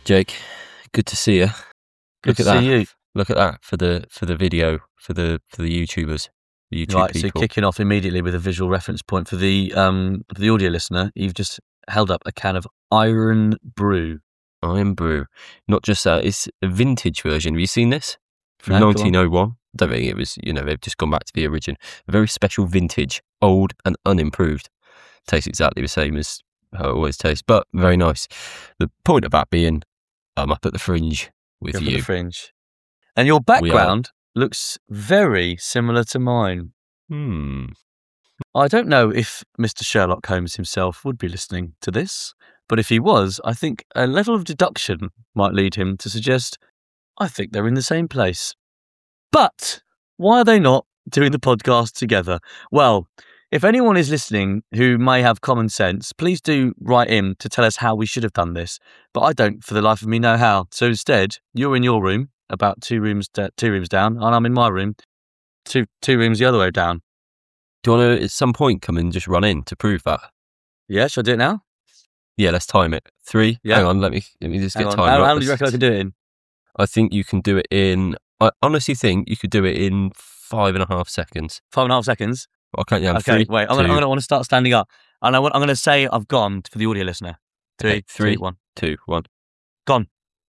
Jake, good to see you. Good to see you. Look at that for the video for the YouTubers, the YouTube Right, people. so kicking off immediately with a visual reference point for the audio listener. You've just held up a can of Iron Brew. Iron Brew, not just that. It's a vintage version. Have you seen this? From No, 1901. I don't think it was. They've just gone back to the origin. A very special vintage, old and unimproved. Tastes exactly the same as how it always tastes, but very nice. The point of that being, I'm up at the Fringe with You're you. for the Fringe. And your background looks very similar to mine. I don't know if Mr. Sherlock Holmes himself would be listening to this, but if he was, I think a level of deduction might lead him to suggest, I think they're in the same place. But why are they not doing the podcast together? Well, if anyone is listening who may have common sense, please do write in to tell us how we should have done this. But I don't, for the life of me, know how. So instead, you're in your room, about two rooms down, and I'm in my room, two rooms the other way down. Do you want to, at some point, come and just run in to prove that? Yeah, shall I do it now? Yeah, let's time it. 3. Yeah. Hang on, let me just get time. How right. long do you reckon I can do it in? I think you can do it in. I honestly think you could do it in 5.5 seconds. 5.5 seconds. I can't. Yeah, Okay, 3, wait. I'm gonna want to start standing up, and I'm gonna say I've gone for the audio listener. 3, 3, 1, 2, 1. gone.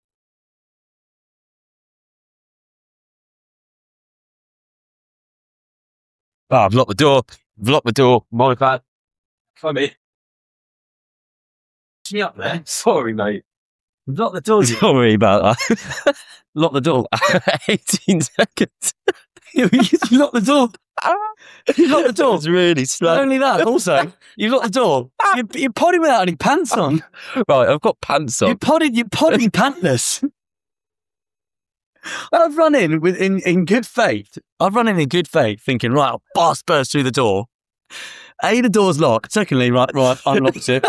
Oh, I've locked the door. My bad. Come in. Me up there. Sorry, mate. Lock the door. Sorry about that. Lock the door. 18 seconds. You locked the door. You locked the door. It's really Not slow. only that, also, you locked the door. You're podding without any pants on. Right, I've got pants on. You're podding pantless. I've run in good faith. I've run in good faith, thinking, right, I'll burst through the door. A, the door's locked. Secondly, right, unlocked it.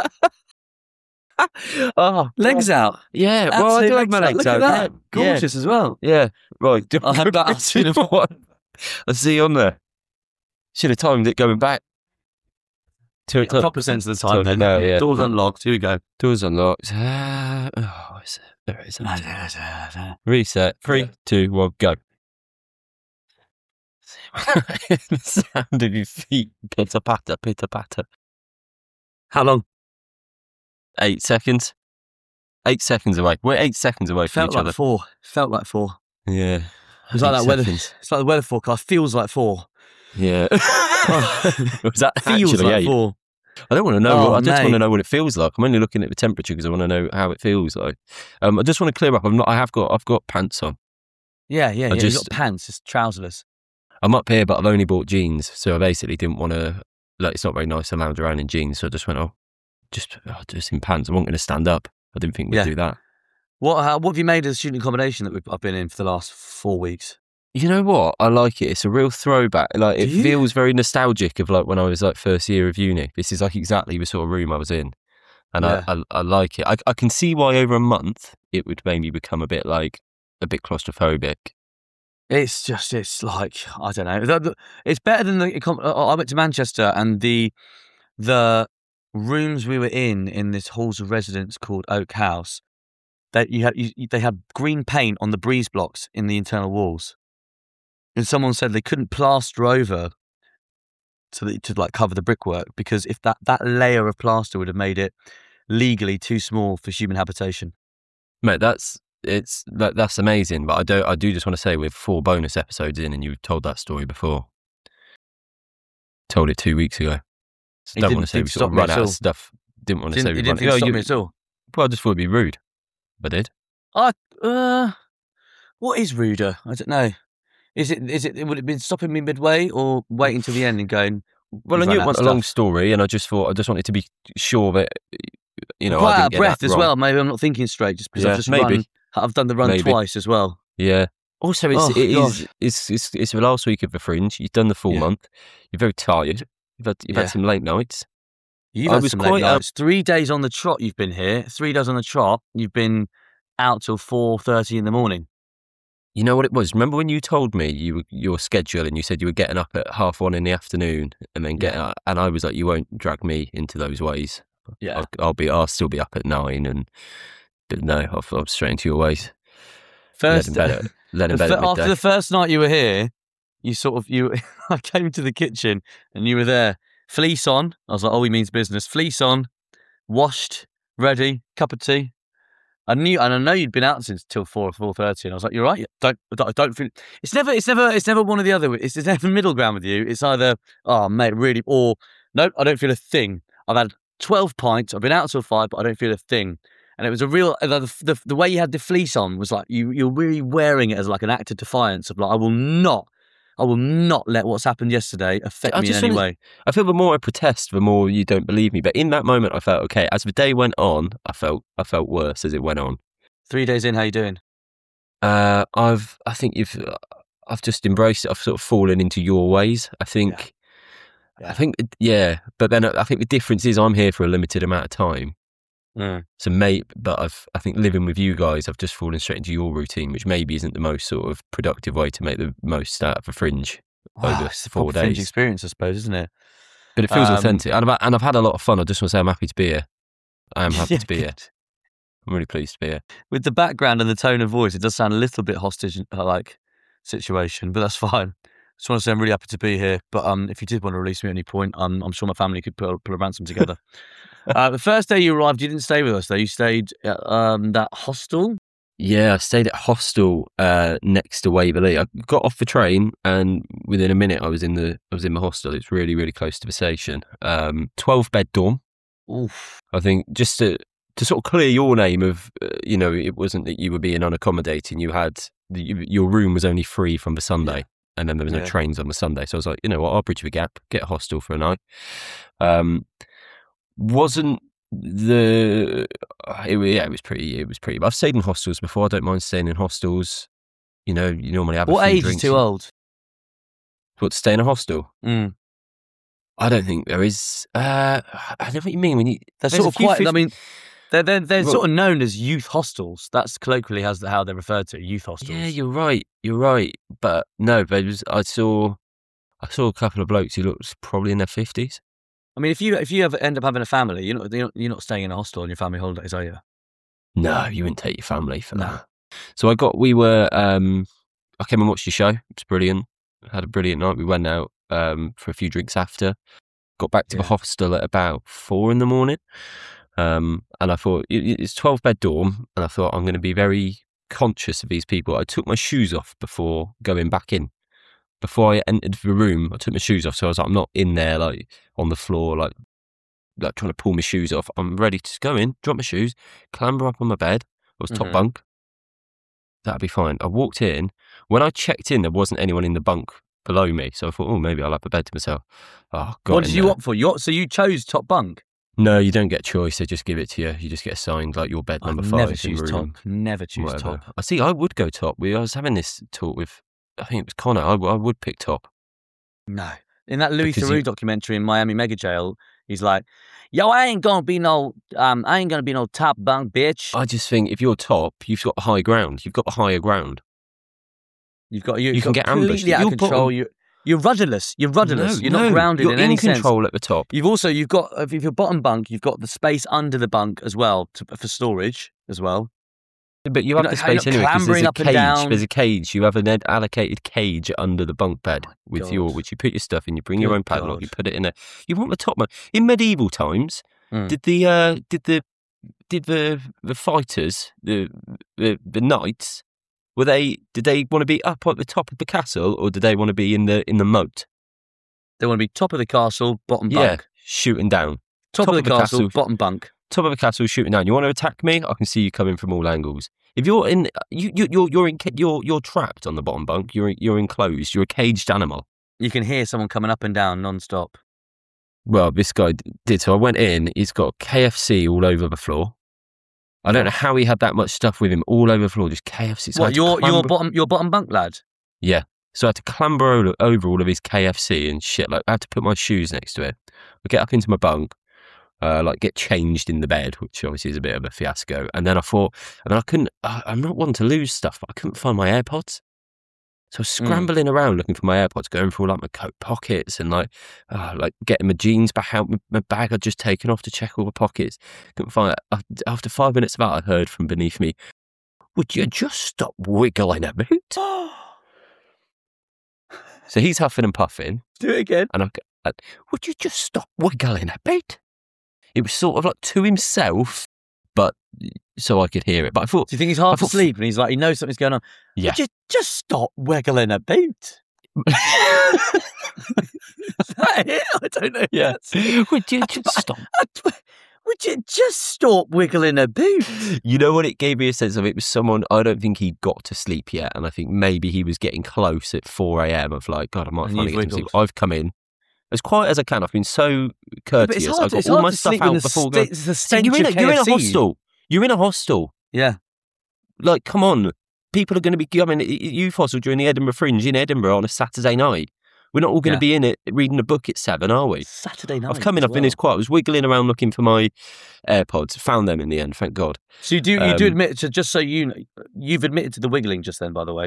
Oh, Legs out. yeah. Well, I do have my legs Look out. at that. Gorgeous as well. Yeah. Right. I'll have that. I see you on there. Should have timed it going back. 2 o'clock. Proper sense of the time then. No, yeah. Door's unlocked. Here we go. Doors unlocked. Is it? There it is. Reset. 3, 2, 1, go. The sound of your feet. Pitter patter, pitter patter. How long? 8 seconds. 8 seconds away. We're 8 seconds away from Felt each like other. 4. Felt like 4. Yeah. It was like 8 that weather. seconds. It's like the weather forecast. Feels like 4. Yeah. Was that Feels actually like 8? 4. I don't want to know. Oh, I just want mate. to know what it feels like. I'm only looking at the temperature because I want to know how it feels like. I just want to clear up. I've got pants on. Yeah. You've just- got pants. It's trouserless. I'm up here, but I've only bought jeans, so I basically didn't want to. Like, it's not very nice to lounge around in jeans, so I just went, just in pants. I wasn't going to stand up. I didn't think we'd Yeah. do that. What have you made of the student accommodation that I've been in for the last 4 weeks? You know what? I like it. It's a real throwback. Like, it Do you? feels very nostalgic of like when I was like first year of uni. This is like exactly the sort of room I was in, and Yeah. I like it. I can see why over a month it would maybe become a bit claustrophobic. It's like, I don't know. It's better than I went to Manchester, and the rooms we were in this halls of residence called Oak House, that they had green paint on the breeze blocks in the internal walls. And someone said they couldn't plaster over to like cover the brickwork, because if that layer of plaster would have made it legally too small for human habitation. Mate, that's amazing. But I do just want to say we're 4 bonus episodes in, and you've told that story before. Told it 2 weeks ago. So It don't didn't- want to say we didn't sort of stop me run at out of all. stuff. Didn't want to say we Didn't run. stop me at all. Well, I just thought it'd be rude. I did. What is ruder? I don't know. Is it? Would it have been stopping me midway, or waiting till the end and going? Well, "We've I knew run it out of wasn't a long stuff." story, and I just wanted to be sure that I Quite didn't out of get breath that as wrong. well. Maybe I'm not thinking straight, just because Yeah, I've just maybe. run. I've done the run Maybe. twice as well. Yeah. Also, Oh, it's the last week of the Fringe. You've done the full Yeah. month. You're very tired. You've Yeah. had some late nights. You've I had was some quite, late nights. 3 days on the trot. You've been here. 3 days on the trot. You've been out till 4:30 in the morning. You know what it was? Remember when you told me your schedule and you said you were getting up at 1:30 in the afternoon and then and I was like, you won't drag me into those ways. Yeah. I'll still be up at 9 and But no, I'm straight into your ways. First, let him bed at midday. After the first night you were here, I came to the kitchen and you were there, fleece on. I was like, oh, he means business. Fleece on, washed, ready, cup of tea. I know you'd been out since till 4:30, and I was like, "You're right. Don't feel." It's never one or the other. It's never middle ground with you. It's either, oh mate, really, or no, I don't feel a thing. I've had 12 pints. I've been out till 5, but I don't feel a thing. And it was a real the way you had the fleece on was like you're really wearing it as like an act of defiance of like I will not let what's happened yesterday affect me in any way. I feel the more I protest, the more you don't believe me. But in that moment, I felt okay. As the day went on, I felt worse as it went on. 3 days in, how you doing? I've just embraced it. I've sort of fallen into your ways. I think. Yeah. But then I think the difference is I'm here for a limited amount of time. So but I think living with you guys, I've just fallen straight into your routine, which maybe isn't the most sort of productive way to make the most out of a Fringe over 4 days. Fringe experience, I suppose, isn't it? But it feels authentic, and I've had a lot of fun. I just want to say I'm happy to be here. I am happy to be here. I'm really pleased to be here. With the background and the tone of voice, it does sound a little bit hostage-like situation, but that's fine. Just want to say I'm really happy to be here. But if you did want to release me at any point, I'm sure my family could pull a ransom together. The first day you arrived, you didn't stay with us though. You stayed at that hostel. Yeah, I stayed at hostel next to Waverley. I got off the train, and within a minute, I was in my hostel. It's really, really close to the station. 12-bed dorm. Oof. I think just to sort of clear your name of, it wasn't that you were being unaccommodating. You had your room was only free from the Sunday. Yeah. And then there was no trains on the Sunday. So I was like, you know what, I'll bridge the gap, get a hostel for a night. Wasn't the... It was pretty... But I've stayed in hostels before. I don't mind staying in hostels. You normally have what a few age drinks. is too old? What, to stay in a hostel? Mm. I don't think there is... I know what you mean. They're sort of quite... I mean... They're sort of known as youth hostels. That's colloquially how they're referred to, youth hostels. Yeah, you're right. But no, I saw a couple of blokes who looked probably in their 50s. I mean, if you ever end up having a family, you're not staying in a hostel on your family holidays, are you? No, you wouldn't take your family for that. So I came and watched your show. It was brilliant. Had a brilliant night. We went out for a few drinks after. Got back to the hostel at about 4 a.m. And I thought, it's 12-bed dorm, and I thought I'm going to be very conscious of these people. I took my shoes off before going back in. Before I entered the room, I took my shoes off, so I was like, I'm not in there, like, on the floor, like trying to pull my shoes off. I'm ready to go in, drop my shoes, clamber up on my bed. It was top bunk. That'd be fine. I walked in. When I checked in, there wasn't anyone in the bunk below me, so I thought, maybe I'll have a bed to myself. Oh, God. What did you opt for? So you chose top bunk? No, you don't get a choice. They just give it to you. You just get assigned like your bed number 5. Never choose top. Never choose top. I see. I would go top. I was having this talk with, I think it was Connor. I would pick top. No, in that Louis Theroux documentary in Miami Mega Jail, he's like, "Yo, I ain't gonna be no top bunk, bitch." I just think if you're top, you've got high ground. You've got the higher ground. You can get ambushed. Out of control. You're rudderless. You're rudderless. You're not grounded in any sense. You're in control at the top. You've got, if you're bottom bunk, you've got the space under the bunk as well for storage as well. But you have the space anyway because there's a cage. There's a cage. You have an allocated cage under the bunk bed which you put your stuff in. You bring your own padlock. You put it in there. You want the top one. In medieval times, did the fighters, the knights, did they want to be up at the top of the castle, or did they want to be in the moat? They want to be top of the castle, bottom bunk. Shooting down. Top of the castle, bottom bunk. Top of the castle, shooting down. You want to attack me? I can see you coming from all angles. If you're in, you're trapped on the bottom bunk. You're enclosed. You're a caged animal. You can hear someone coming up and down non-stop. Well, this guy did. So I went in. He's got KFC all over the floor. I don't know how he had that much stuff with him all over the floor, just KFC. So what, your bottom bunk lad? Yeah. So I had to clamber over all of his KFC and shit. Like, I had to put my shoes next to it. I get up into my bunk, get changed in the bed, which obviously is a bit of a fiasco. And then I thought, I couldn't, I'm not one to lose stuff, but I couldn't find my AirPods. So I was scrambling around looking for my AirPods, going through like my coat pockets and like getting my jeans back out, my bag I'd just taken off to check all the pockets. Couldn't find it. After 5 minutes of that, I heard from beneath me, "Would you just stop wiggling a bit?" So he's huffing and puffing. Do it again. And I, "Would you just stop wiggling a bit?" It was sort of like to himself, but so I could hear it. But I thought, do you think he's half asleep and he's like, he knows something's going on? Yeah. Would you just stop wiggling a boot? Is that it? I don't know. Yeah. Would you just stop? Would you just stop wiggling a boot? You know what it gave me a sense of? It was someone, I don't think he'd got to sleep yet. And I think maybe he was getting close at 4 a.m. of like, God, I might finally get to sleep. I've come in as quiet as I can. I've been so courteous. I've got all my stuff out before going. It's the stench of You're in a KFC. hostel. You're in a hostel. Yeah. Like, come on. People are going to be coming youth hostel during the Edinburgh Fringe in Edinburgh on a Saturday night. We're not all going to be in it reading a book at 7, are we? Saturday night. I've come in, I've been as quiet. I was wiggling around looking for my AirPods. Found them in the end, thank God. So you do admit to, just so you know, you've admitted to the wiggling just then, by the way.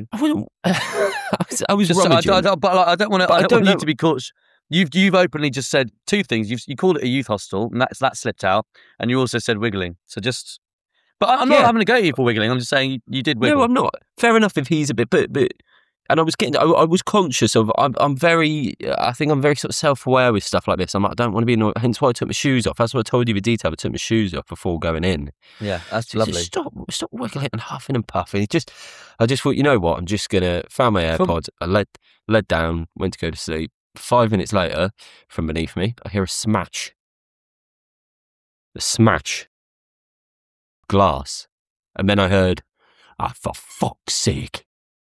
I was rummaging. I don't want you to be caught. You've openly just said two things. You called it a youth hostel, and that slipped out, and you also said wiggling. So just, but I'm not having to go at you for wiggling. I'm just saying you did wiggle. No, I'm not. Fair enough if he's a bit, but and I was conscious of. I'm very sort of self-aware with stuff like this. I don't want to be annoyed. Hence why I took my shoes off. That's what I told you the detail. I took my shoes off before going in. Yeah, that's lovely. Just stop wiggling and huffing and puffing. I just thought, you know what? I'm just gonna found my AirPods. I led down, went to go to sleep. 5 minutes later, from beneath me, I hear a smash. The smash. Glass. And then I heard, for fuck's sake.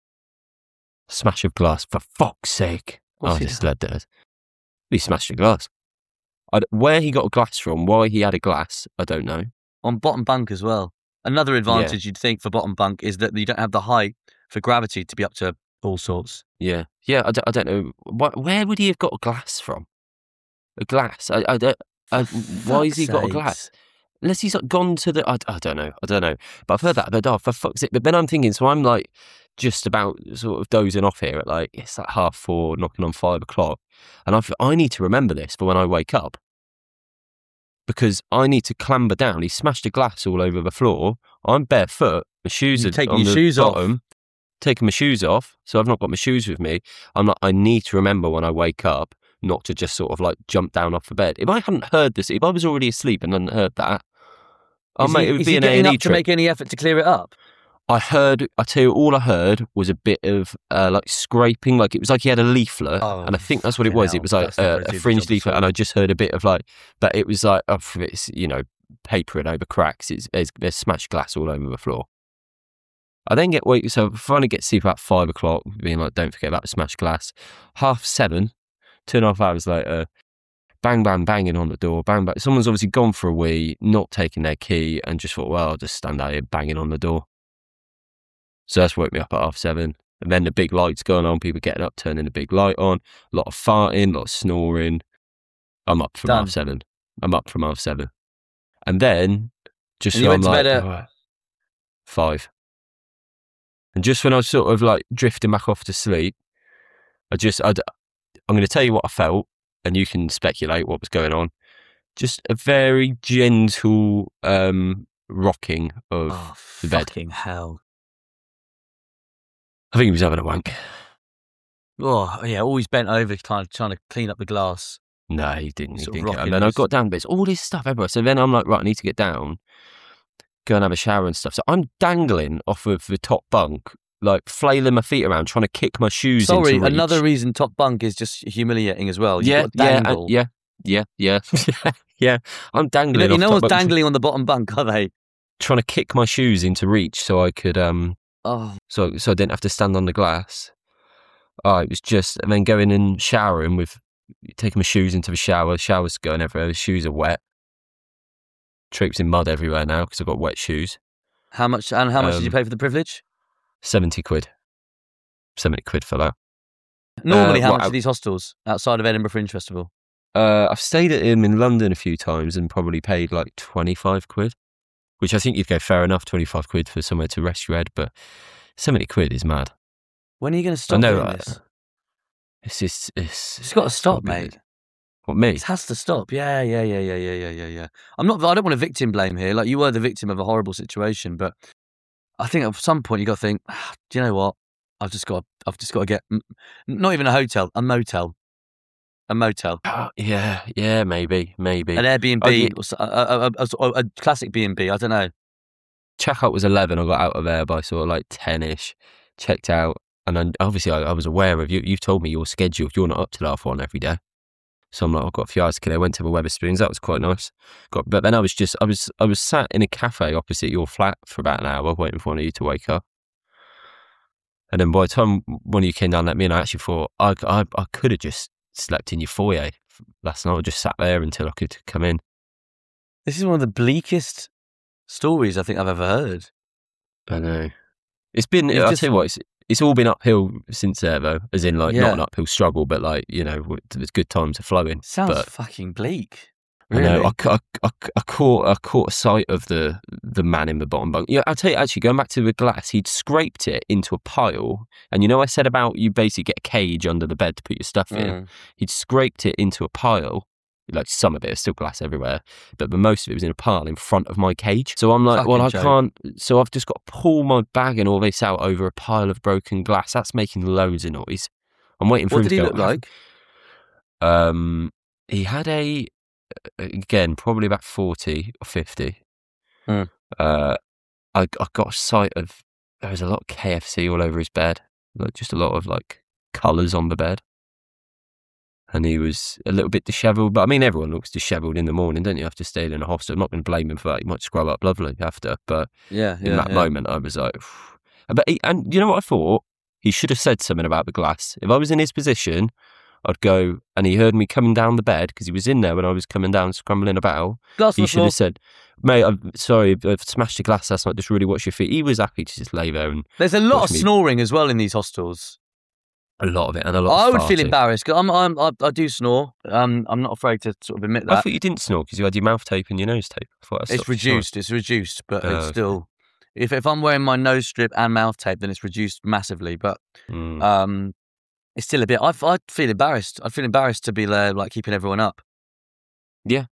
Smash of glass, for fuck's sake. I just led there. He smashed a glass. Where he got a glass from, why he had a glass, I don't know. On bottom bunk as well. Another advantage you'd think for bottom bunk is that you don't have the height for gravity to be up to all sorts. Yeah. I don't know. Where would he have got a glass from? A glass? Why has he got a glass? Unless he's gone to the... I don't know. But I've heard that. But for fuck's sake. But then I'm thinking, so I'm like just about sort of dozing off here at like, it's like 4:30, knocking on 5 o'clock. And I need to remember this for when I wake up. Because I need to clamber down. He smashed a glass all over the floor. I'm barefoot. My shoes are on the bottom. Taking my shoes off, so I've not got my shoes with me. I'm like, I need to remember when I wake up not to just sort of like jump down off the bed. If I hadn't heard this, if I was already asleep and hadn't heard that, mate, it would be an A&E trip. To make any effort to clear it up? I tell you, all I heard was a bit of like scraping, like it was like he had a leaflet, and I think that's what it was. It was like a fringe leaflet, and I just heard a bit of like, but it was like, it's, papering over cracks. There's smashed glass all over the floor. I then so I finally get to sleep about 5 o'clock, being like, don't forget about the smashed glass. 7:30, 2.5 hours later, bang, bang, banging on the door, bang, bang. Someone's obviously gone for a wee, not taking their key, and just thought, well, I'll just stand out here banging on the door. So that's woke me up at 7:30. And then the big light's going on, people getting up, turning the big light on, a lot of farting, a lot of snoring. I'm up from 7:30. I'm up from 7:30. And then, just so I'm like, 5. And just when I was sort of like drifting back off to sleep, I'm going to tell you what I felt, and you can speculate what was going on. Just a very gentle rocking of the bed. Fucking hell. I think he was having a wank. Oh, yeah, always bent over trying to clean up the glass. No, he didn't. And then I got down, but it's all this stuff everywhere. So then I'm like, right, I need to get down, go and have a shower and stuff. So I'm dangling off of the top bunk, like flailing my feet around, trying to kick my shoes into reach. Another reason top bunk is just humiliating as well. Yeah. I'm dangling. No one's dangling on the bottom bunk, are they? Trying to kick my shoes into reach so I could, so I didn't have to stand on the glass. It was just, and then going and showering taking my shoes into the shower. Shower's going everywhere. The shoes are wet. Traipsing mud everywhere now because I've got wet shoes. How much did you pay for the privilege? 70 quid. 70 quid for that. Normally, how much are these hostels outside of Edinburgh Fringe Festival? I've stayed at him in London a few times and probably paid like 25 quid, which I think you'd go fair enough, 25 quid for somewhere to rest your head, but 70 quid is mad. When are you going to stop doing this? It's got to stop, mate. What, me? It has to stop. Yeah. I don't want to victim blame here. Like, you were the victim of a horrible situation, but I think at some point you got to think, do you know what? I've just got to get not even a hotel, a motel. Oh, yeah, maybe an Airbnb, a classic B&B. I don't know. Checkout was 11. I got out of there by sort of like 10ish. Checked out, and then obviously I was aware of you. You've told me your schedule. You're not up till 1:30 every day. So I'm like, I've got a few hours to kill. I went to the Wetherspoons. That was quite nice. But then I was sat in a cafe opposite your flat for about an hour waiting for one of you to wake up. And then by the time one of you came down and let me in, I actually thought I could have just slept in your foyer last night. I just sat there until I could come in. This is one of the bleakest stories I think I've ever heard. I know. It's been, I'll tell you what, it's all been uphill since there, though, as in, like, not an uphill struggle, but, like, you know, there's good times are flowing. Sounds fucking bleak. Really? I know. I caught a sight of the man in the bottom bunk. Yeah, I'll tell you, actually, going back to the glass, he'd scraped it into a pile. And you know, I said about you basically get a cage under the bed to put your stuff in. He'd scraped it into a pile. Like, some of it is still glass everywhere, but the most of it was in a pile in front of my cage. So I'm like, I can't. So I've just got to pull my bag and all this out over a pile of broken glass. That's making loads of noise. I'm waiting for him to go. What did he look like? He had again, probably about 40 or 50. I got a sight of, there was a lot of KFC all over his bed, like just a lot of like colours on the bed. And he was a little bit dishevelled, but I mean, everyone looks dishevelled in the morning, don't you? After staying in a hostel, I'm not going to blame him for that. He might scrub up lovely after, but in that moment, I was like, and you know what I thought? He should have said something about the glass. If I was in his position, I'd go, and he heard me coming down the bed, because he was in there when I was coming down, scrambling about. He should have said, mate, I'm sorry, I've smashed the glass last night, just really watch your feet. He was happy to just lay there. And there's a lot of snoring as well in these hostels. A lot of it, and a lot of I would feel embarrassed, because I do snore. I'm not afraid to sort of admit that. I thought you didn't snore because you had your mouth tape and your nose tape. It's reduced, but it's still... If I'm wearing my nose strip and mouth tape, then it's reduced massively, but it's still a bit... I'd feel embarrassed. I'd feel embarrassed to be there, like, keeping everyone up. Yeah.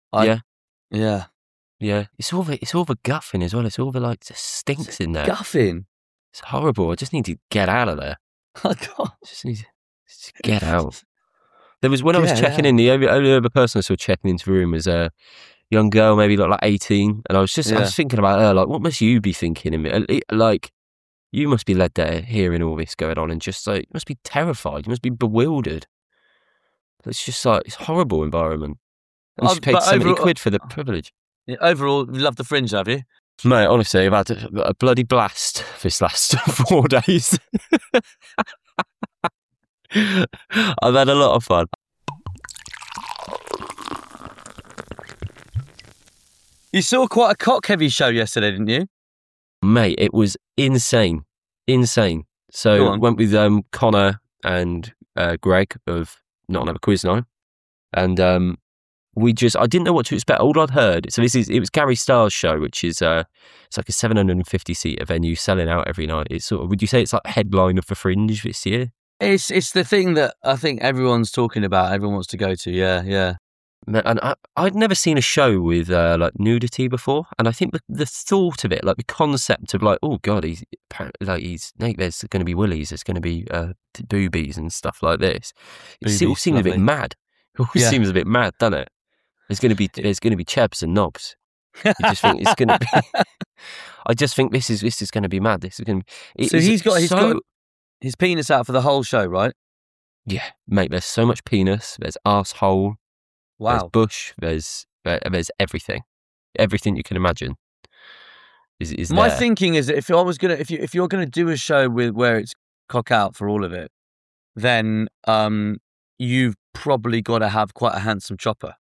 It's all the guffing as well. It's all the, like, just stinks in there. Guffing? It's horrible. I just need to get out of there. Oh, God. Just need to get out. There was, when I was checking in, the only other person I saw checking into the room was a young girl, maybe like 18, and I was thinking about her, like, what must you be thinking? Like, you must be led there hearing all this going on, and just like, you must be terrified, you must be bewildered. It's just like, it's a horrible environment. And she paid 70 quid for the privilege. Yeah, overall, you love the Fringe, have you? Mate, honestly, I've had a bloody blast this last 4 days. I've had a lot of fun. You saw quite a cock-heavy show yesterday, didn't you? Mate, it was insane. So went with Connor and Greg of Not Another Quiz Night, and I didn't know what to expect. All I'd heard, so it was Gary Starr's show, which is it's like a 750-seater venue selling out every night. It's sort of, would you say it's like headline of the Fringe this year? It's the thing that I think everyone's talking about. Everyone wants to go to. Yeah. And I'd never seen a show with like nudity before, and I think the thought of it, like the concept of like, oh God, he's naked. There's going to be willies, there's going to be boobies and stuff like this. It all seems a bit mad. It all seems a bit mad, doesn't it? There's going to be chebs and knobs. You just think it's going to be. I just think this is going to be mad. This is going to be. So he's got his penis out for the whole show, right? Yeah, mate. There's so much penis. There's arsehole. Wow. There's bush. There's everything. Everything you can imagine is My there. thinking is that if you're gonna do a show where it's cock out for all of it, then you've probably got to have quite a handsome chopper.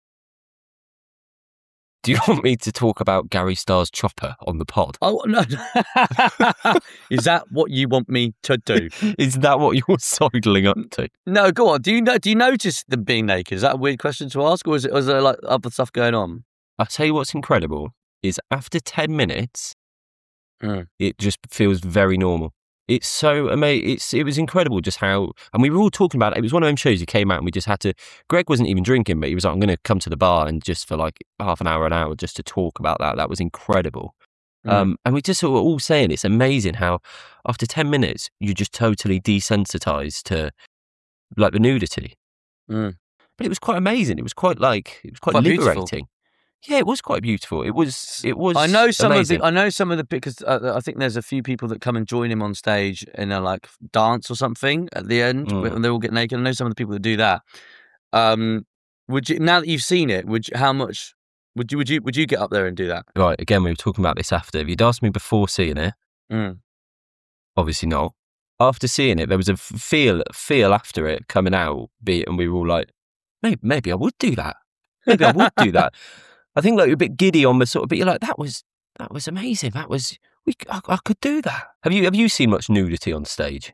Do you want me to talk about Gary Starr's chopper on the pod? Oh, no. Is that what you want me to do? Is that what you're sidling up to? No, go on. Do you notice them being naked? Is that a weird question to ask, or is there like other stuff going on? I'll tell you what's incredible is after 10 minutes, it just feels very normal. It's so amazing. It was incredible just how, and we were all talking about it. It was one of them shows you came out and we just had to, Greg wasn't even drinking, but he was like, I'm going to come to the bar and just for like half an hour just to talk about that. That was incredible. And we just were all saying it's amazing how after 10 minutes, you're just totally desensitized to like the nudity. But it was quite amazing. It was quite liberating. Beautiful. Yeah, it was quite beautiful. It was. I know some amazing. of the because I think there's a few people that come and join him on stage in a like dance or something at the end when they all get naked. I know some of the people that do that. Would you, now that you've seen it, how much would you get up there and do that? Right. Again, we were talking about this after. If you'd asked me before seeing it, obviously not. After seeing it, there was a feel after it coming out, and we were all like, maybe I would do that. Maybe I would do that. I think like you're a bit giddy on the sort of, but you're like, that was amazing. I could do that. Have you seen much nudity on stage?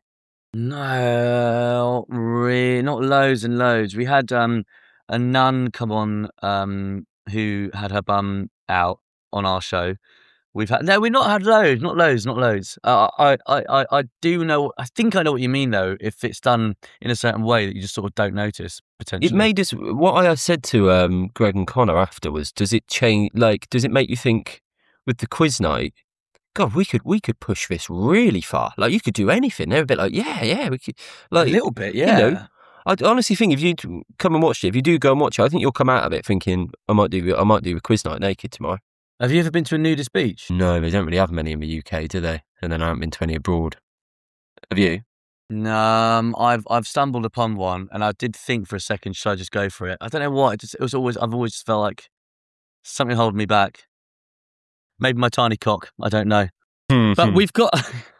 No, really, not loads and loads. We had a nun come on who had her bum out on our show. We've not had loads, not loads. I do know. I think I know what you mean though. If it's done in a certain way that you just sort of don't notice potentially. It made us. What I said to Greg and Connor after was, does it change? Like, does it make you think with the quiz night? God, we could push this really far. Like, you could do anything. They're a bit like, yeah, we could. Like a little bit, yeah. You know, I honestly think if you come and watch it, if you do go and watch it, I think you'll come out of it thinking, I might do a quiz night naked tomorrow. Have you ever been to a nudist beach? No, they don't really have many in the UK, do they? And then I haven't been to any abroad. Have you? No, I've stumbled upon one, and I did think for a second, should I just go for it? I don't know why. I've always just felt like something holding me back. Maybe my tiny cock. I don't know. But we've got.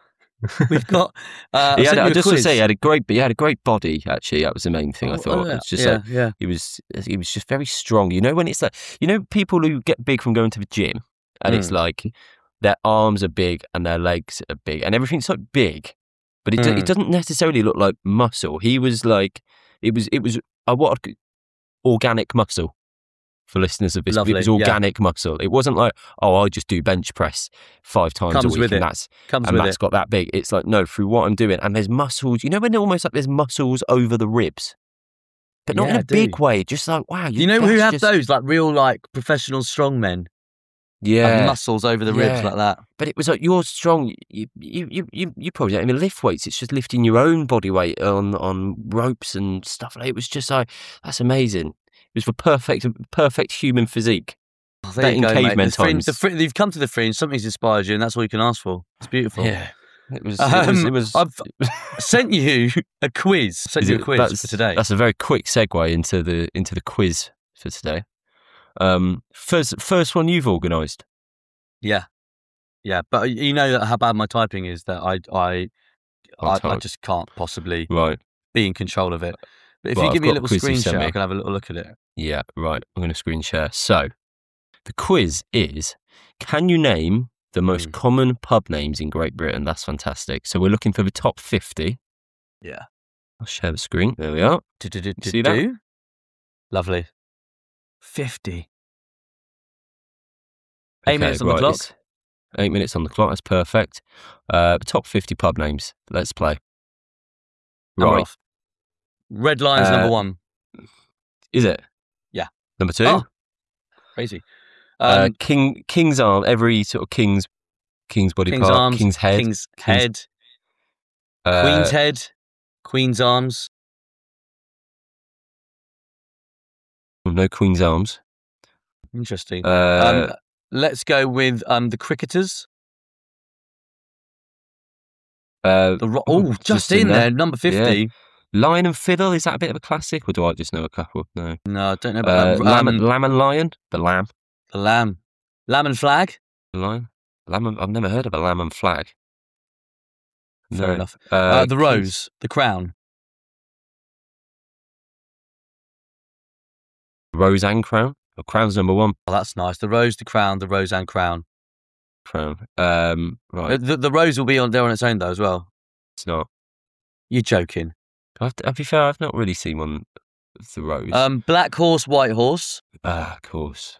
I just want to say, he had a great body. Actually, that was the main thing I thought. It's just he was just very strong. You know, when it's like, you know, people who get big from going to the gym, and it's like their arms are big and their legs are big and everything's so big, but it doesn't necessarily look like muscle. He was like, it was organic muscle. For listeners of this, lovely, it was organic muscle. It wasn't like, I just do bench press 5 times a week and that's got that big. It's like, no, through what I'm doing, and there's muscles. You know when they're almost like there's muscles over the ribs, but not in a big way. Just like, wow. You know who have those like real like professional strongmen? Yeah, and muscles over the ribs like that. But it was like, you're strong. You probably don't even lift weights. It's just lifting your own body weight on ropes and stuff. Like, it was just like, that's amazing. It was for perfect human physique. There you go, caveman times. You've come to the Fringe. Something's inspired you, and that's all you can ask for. It's beautiful. Yeah, it was. I've sent you a quiz. For today. That's a very quick segue into the quiz for today. First one you've organised. Yeah. But you know how bad my typing is that I just can't possibly be in control of it. But if you give me a little screen share, I can have a little look at it. Yeah, right. I'm going to screen share. So, the quiz is, can you name the most common pub names in Great Britain? That's fantastic. So, we're looking for the top 50. Yeah. I'll share the screen. There we are. See that? Lovely. 50. 8 minutes on the clock. 8 minutes on the clock. That's perfect. Top 50 pub names. Let's play. Right. Red Lion's number 1. Is it? Yeah. Number 2? Oh, crazy. King's Arm, every sort of king's body part. Arms, King's head. Queen's head. Queen's arms. No Queen's Arms. Interesting. Let's go with the Cricketers. Just in there, number 50. Yeah. Lion and Fiddle, is that a bit of a classic, or do I just know a couple? No, I don't know about that. Lamb and Lion, the Lamb. The Lamb. Lamb and Flag. The Lion. I've never heard of a Lamb and Flag. Fair enough. The Rose, the Crown. Rose and Crown. Oh, Crown's number 1. Oh, that's nice. The Rose, the Crown, the Rose and Crown. Crown. Right. The Rose will be there on its own though as well. It's not. You're joking. To be fair, I've not really seen one of the Rose. Black Horse, White Horse. Of course.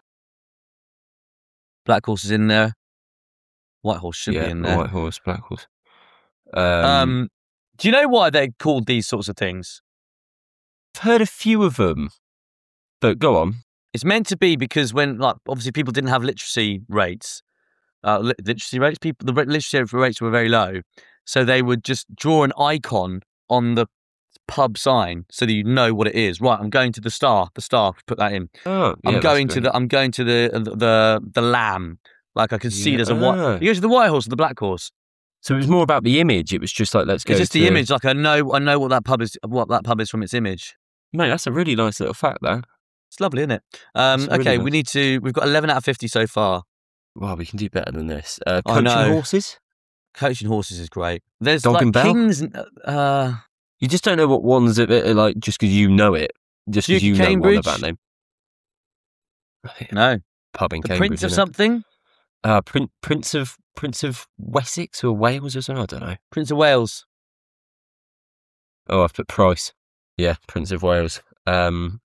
Black Horse is in there. White Horse should be in there. White Horse, Black Horse. Do you know why they're called these sorts of things? I've heard a few of them, but go on. It's meant to be because when, like, obviously people didn't have literacy rates. The literacy rates were very low, so they would just draw an icon on the pub sign so that you know what it is. Right, I'm going to the Star. The Star, put that in. Oh, yeah, I'm going to the Lamb. Like I can see there's a white. You go to the White Horse or the Black Horse. So it was more about the image. It was just like, let's go. It's just the image. Like I know what that pub is. What that pub is from its image. Mate, that's a really nice little fact. That it's lovely, isn't it? Okay, really nice. We've got 11 out of 50 so far. Well, we can do better than this. Coaching horses? Coaching horses is great. There's Dog like and Bell? Kings. You just don't know what ones are like just because you know it. Just because you know one about them. No. Pub in the Cambridge. Prince of something? Prince of Wessex or Wales or something? I don't know. Prince of Wales. Oh, I've put Price. Yeah, Prince of Wales. I'm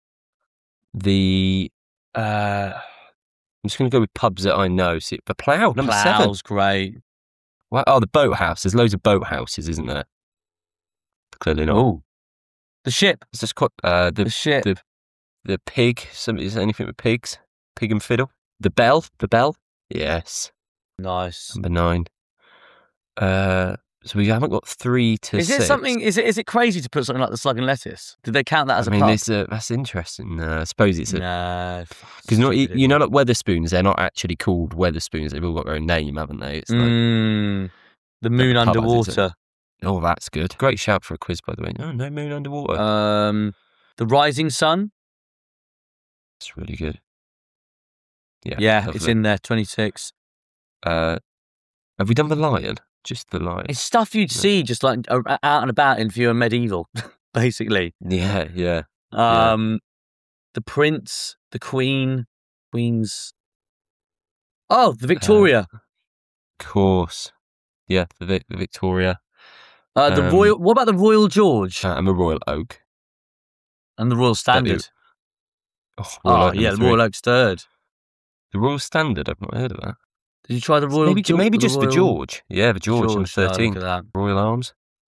just going to go with pubs that I know. See, the Plough, number 7. Plough's great. Well, the Boathouse. There's loads of boathouses, isn't there? Clearly not. Oh, the Ship. It's just quite, the Ship. The Pig. Is there anything with pigs? Pig and Fiddle. The Bell. Yes. Nice. Number 9. So we haven't got 3 to 6. Is it something? Is it crazy to put something like the Slug and Lettuce? Did they count that as a pub? That's interesting. I suppose it's no, because like Wetherspoons. They're not actually called Wetherspoons. They've all got their own name, haven't they? It's like the Moon Underwater. Oh, that's good. Great shout for a quiz, by the way. Oh, no Moon Underwater. The Rising Sun. It's really good. Yeah, it's in there. 26. Have we done the Lion? Just the Lion. It's stuff you'd see just like out and about if you were medieval, basically. Yeah. The Prince, the Queen's. Oh, the Victoria. Of course. Yeah, the Victoria. The Royal. What about the Royal George? And the Royal Oak. And the Royal Standard. The Royal Oak's third. The Royal Standard. I've not heard of that. Did you try the Royal? Maybe just the George. Yeah, the George on 13. Look at that. Royal Arms.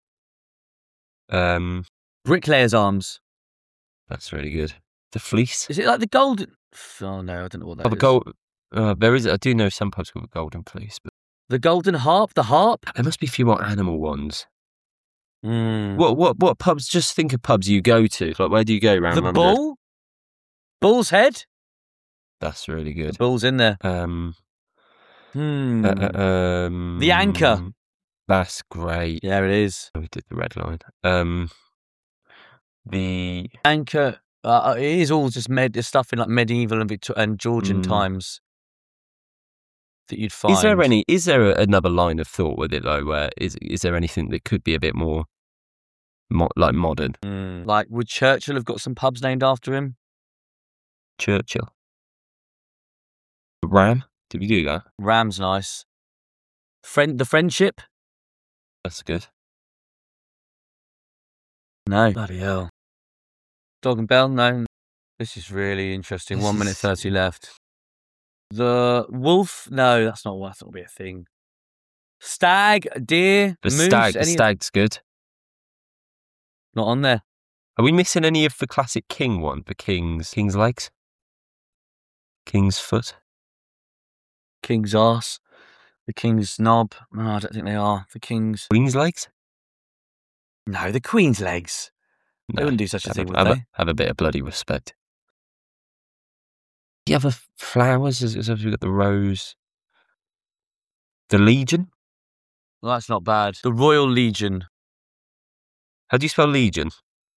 Bricklayer's Arms. That's really good. The Fleece. Is it like the Golden? Oh no, I don't know what that is. The gold. There is. I do know some pubs called the Golden Fleece, but the Golden Harp. The Harp. There must be a few more animal ones. Mm. What pubs? Just think of pubs you go to. Like, where do you go around London? The Bull. Bull's Head. That's really good. The Bull's in there. The Anchor. That's great. Yeah, it is. We did the Red Line. The Anchor. It is all just stuff in like medieval and Georgian times that you'd find. Is there another line of thought with it though? Where is there anything that could be a bit more like modern? Like, would Churchill have got some pubs named after him? Churchill. Ram? Did we do that? Ram's nice. The Friendship? That's good. No. Bloody hell. Dog and Bell? No. This is really interesting. 1 minute 30 left. The Wolf? No, that's not going to be a thing. Stag? Deer? The Moose? Stag's good. Not on there. Are we missing any of the classic King one? The King's legs? King's foot? King's arse? The King's knob? No, I don't think they are. The King's... Queen's legs? No, the Queen's legs. No, they wouldn't do such a thing, would they? Have a bit of bloody respect. The other flowers, we've got the rose. The Legion? Well, that's not bad. The Royal Legion. How do you spell Legion?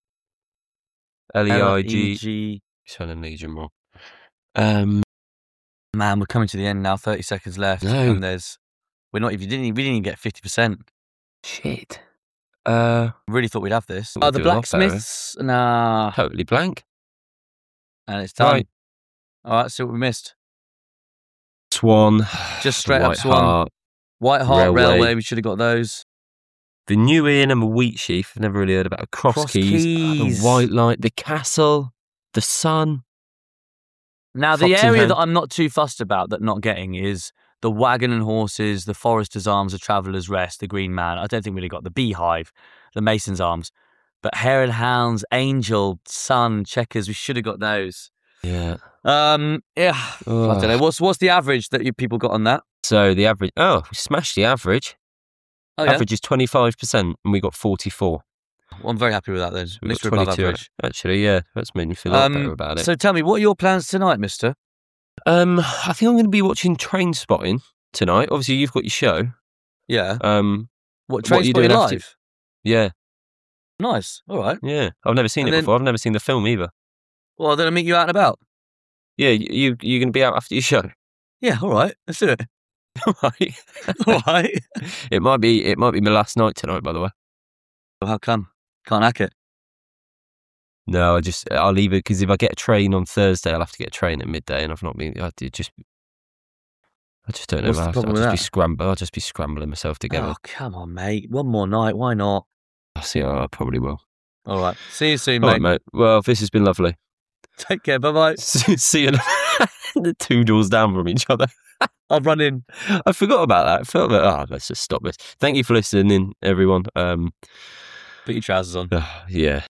Leig. You're spelling Legion wrong. Man, we're coming to the end now. 30 seconds left, and we didn't even get 50%. Shit. Really thought we'd have this. The Blacksmiths. Nah. Totally blank. And it's time. All right, see what we missed. Swan. Just straight up Swan. White Hart Railway. We should have got those. The New Inn and the Wheatsheaf. I've never really heard about Cross Keys. The White Light. The Castle. The Sun. Now, the area that I'm not too fussed about that not getting is the Wagon and Horses, the Forester's Arms, the Traveller's Rest, the Green Man. I don't think we really got the Beehive, the Mason's Arms. But Hare and Hounds, Angel, Sun, Checkers, we should have got those. Yeah. I don't know. What's the average that you people got on that? So the average, we smashed the average. Oh, yeah? Average is 25% and we got 44. Well, I'm very happy with that then. We At least got we're above 22. average. Actually, yeah, that's made me feel a lot better about it. So tell me, what are your plans tonight, mister? I think I'm going to be watching Train Spotting tonight. Obviously, you've got your show. Yeah. What Train Spotting live? Yeah. Nice. All right. Yeah. I've never seen it before. I've never seen the film either. Well, then I'll meet you out and about. Yeah, you're going to be out after your show? Yeah, all right. Let's do it. All right. All right. It might be my last night tonight, by the way. Well, how come? Can't hack it. No, I'll leave it because if I get a train on Thursday, I'll have to get a train at midday, and I've not been. I just don't know. I'll just be scrambling myself together. Oh, come on, mate. One more night. Why not? I see. I probably will. All right. See you soon, All mate. right, mate. Well, this has been lovely. Take care. Bye-bye. See you. The 2 doors down from each other. I'll run in. I forgot about that. I felt like, let's just stop this. Thank you for listening, everyone. Put your trousers on. Yeah.